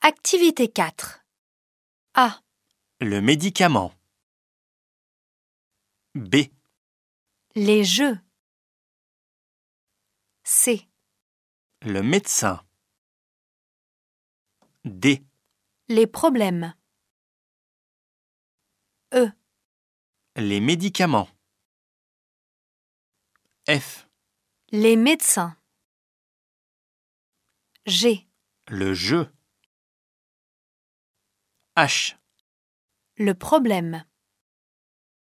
Activité 4. A. Le médicament. B. Les jeux. C. Le médecin. D. Les problèmes. E. Les médicaments. F. Les médecins. G. Le jeu. H. Le problème.